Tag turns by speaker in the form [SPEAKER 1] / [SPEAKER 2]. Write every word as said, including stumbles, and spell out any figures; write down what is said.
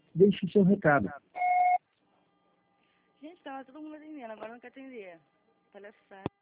[SPEAKER 1] Deixe seu recado.
[SPEAKER 2] Gente, tava todo mundo atendendo, agora não quer atender. Palhaçada.